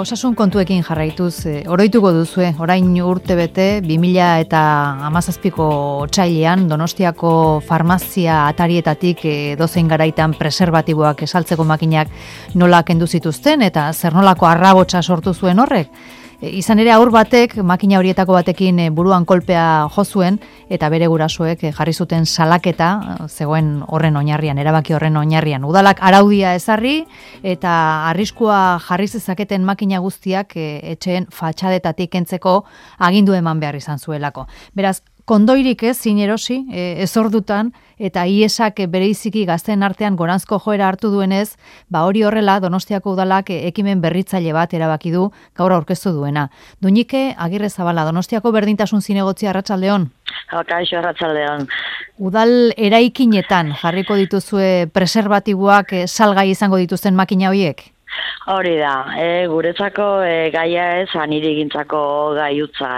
Osasun kontuekin jarraituz, oroituko duzue, orain urte bete, 2017ko otsailean Donostiako farmazia atarietatik dozein garaitan preserbatiboak esaltzeko makinak nola kendu zituzten eta zer nolako arrabotsa sortu zuen horrek. Izan ere haur batek, makina horietako batekin buruan kolpea jo zuen eta bere gurasoek jarri zuten salaketa zegoen horren oinarrian, erabaki horren oinarrian. Udalak araudia ezarri eta arriskua jarri zezaketen makina guztiak etxeen fatxadetatik kentzeko agindu eman behar izan zuelako. Beraz, kondoirik ez zin erosi, ezordutan, eta iesak bereiziki gazteen artean goranzko joera hartu duenez, hori horrela Donostiako udalak ekimen berritzaile bat erabaki du gaur aurkeztu duena. Doñike Agirrezabala, Donostiako berdintasun zinegotzi, arratsaldeon. Kaixo, arratsaldeon. Udal eraikinetan jarriko dituzue preserbatiboak salgai izango dituzten makina horiek? Hori da, guretzako gaia ez anirigintzako gaiutza,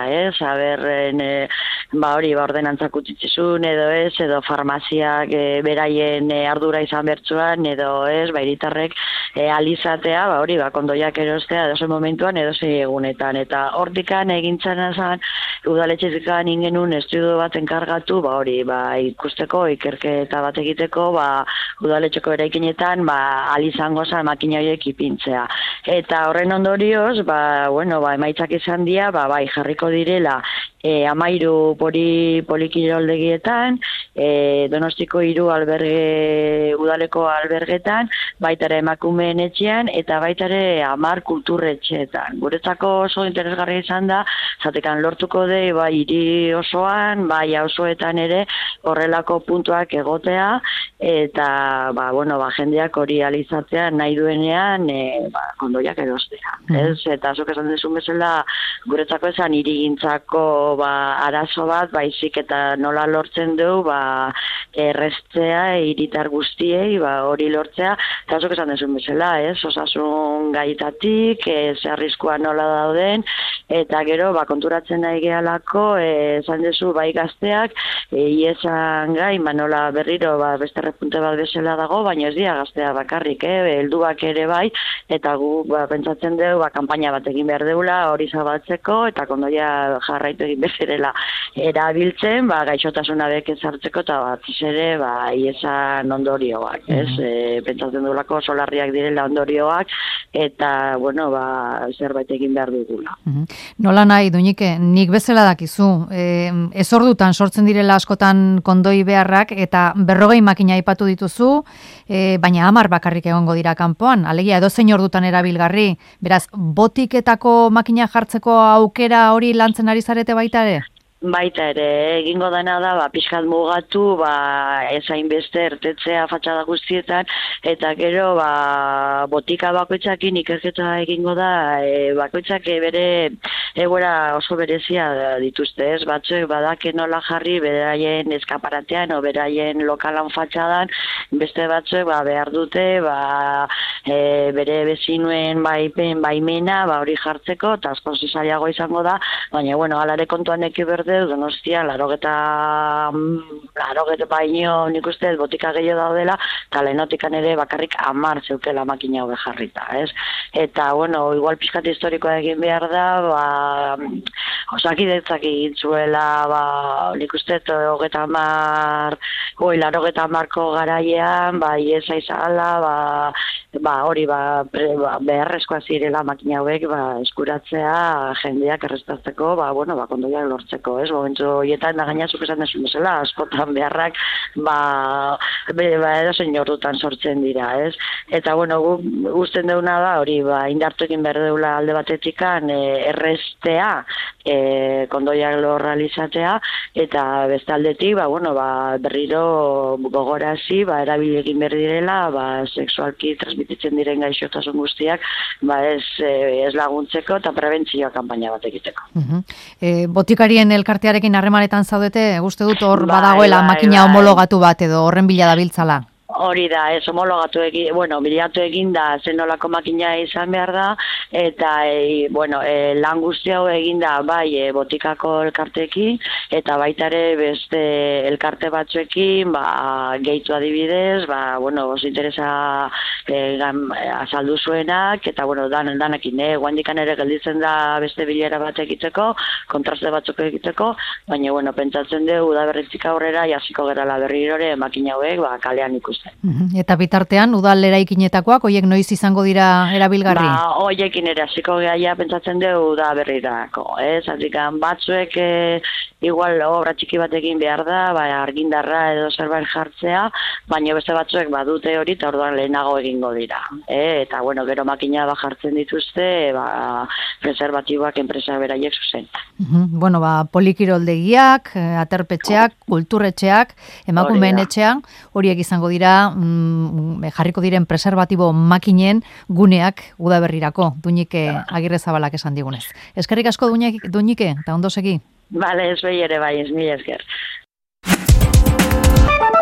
ordenantzak utzitzizun edo ez, edo farmaziak beraien ardura izan bertzuan, edo ez, hiritarrek alizatea, kondoiak erostea edozen momentuan, edozen egunetan, eta hortikan egintzen esan, udaletxezikan ingenun estudio bat enkargatu, ikusteko, ikerketa bat egiteko, udaletxeko eraikinetan, alizango zan makina horiek ipintzea. Eta horren ondorioz, emaitzak izan dira, jarriko direla 13 polikiroldegietan, Donostiko 3 udaleko albergetan, baita ere emakumeen etxean, eta baita ere 10 kulturretxeetan. Guretzako oso interesgarria izan da, zatekan lortuko de, hiri osoan, auzoetan ere, horrelako puntuak egotea, eta jendeak hori alizatzea nahi duenean kondoiak erostea. Eta azok esan dezun bezala, guretzako esan hirigintzako arazo bat, baizik eta nola lortzen du, errestzea, hiritar guztiei, hori lortzea, eta azok esan dezun bezala, osasun gaitatik, arriskua nola dauden, eta gero, konturatzen nahi gehalako, esan dezu, gazteak, iesan gai, nola berriro, beste repunte bat bezala dago, baina ez dira gaztea bakarrik, helduak ere bai, eta gu pentsatzen dugu, kanpaina bat egin behar deula, hori zabaltzeko, eta kondoia jarraitu egin bezerela erabiltzen, gaixotasuna bek ezartzeko, eta batziz ere, iesan ondorioak, pentsatzen dugulako solarriak direla ondorioak, eta, zerbait egin behar dugula. Nola nahi, Doñike, nik bezala dakizu, ezordutan sortzen direla askotan kondoi beharrak, eta 40 makina aipatu dituzu, baina 10 bakarrik egongo dira kanpoan, alegia edozein ordutan erabilgarri, beraz, botiketako makina jartzeko aukera hori lantzen ari zarete baita ere? Baita ere, egingo dena da, pixkat mugatu, ezain beste ertetzea fatxada guztietan, eta gero, botika bakoitzakin ikerketa egingo da, bakoitzak bere egoera oso berezia dituzte, batzuek badake nola jarri beraien eskaparatean, o beraien lokalan fatxadan, beste batzuek behar dute, bere bezinuen baimena, hori jartzeko, eta asko zizariago izango da, baina, alare kontuan eki berde, Donostia, 80 baino nik uste botika gehiago daudela, eta lehenotikan ere bakarrik 10 zeukela makina hobe jarrita, Eta, igual pixkat historikoa egin behar da, osakidetzak egin zuela, nik uste 80ko garaian, iesa izala, hori beharrezkoa zirela makina hobek eskuratzea jendeak errestatzeko, kondoiak lortzeko, momentu horietan da gainazuk esan desun bezala, askotan beharrak edozein ordutan sortzen dira, Eta, guztien deuna da, hori, indartu egin behar deula alde batetikan errestea, kondoiak lorrealizatea, eta beste aldetik, berriro gogorazi, erabili egin behar direla, sexualki transmititzen diren gaixotasun guztiak, ez laguntzeko eta prebentzioa kanpaina bat egiteko. Botikarien elkartearekin harremanetan zaudete, uste dut hor badagoela makina homologatu bat edo horren bila dabiltzala? Hori da, homologatu egin, bilatu egin da zenolako makina izan behar da, eta lan guzti hau egin da bai botikako elkarteekin, eta baita ere beste elkarte batzuekin, gehitu adibidez, os interesa azaldu zuenak, eta danakin, guandikan ere gelditzen da beste bilera bat egiteko, kontraste batzuk egiteko, baina pentsatzen dugu udaberritik aurrera jasiko gerala berrirore makina hauek kalean ikusten. Eta bitartean, udal eraikinetakoak, hoiek noiz izango dira erabilgarri? Hoiekin ere hasiko gaia pentsatzen dugu da berrirako, batzuek igual obra txiki batekin behar da, argindarra edo zerbait jartzea, baina beste batzuek badute hori eta orduan lehenago egingo dira. Eta gero makina jartzen dituzte, preservatiboak enpresa beraiek zuzen. Polikiroldegiak, aterpetxeak, kulturretxeak, emakumeen etxean, horiek izango dira, jarriko diren preservatibo makinen guneak udaberrirako, Duñike Agirrezabalak esan digunez. Eskerrik asko Duñike, eta ondo segi? Bale, ez behi ere bai, ez mila esker.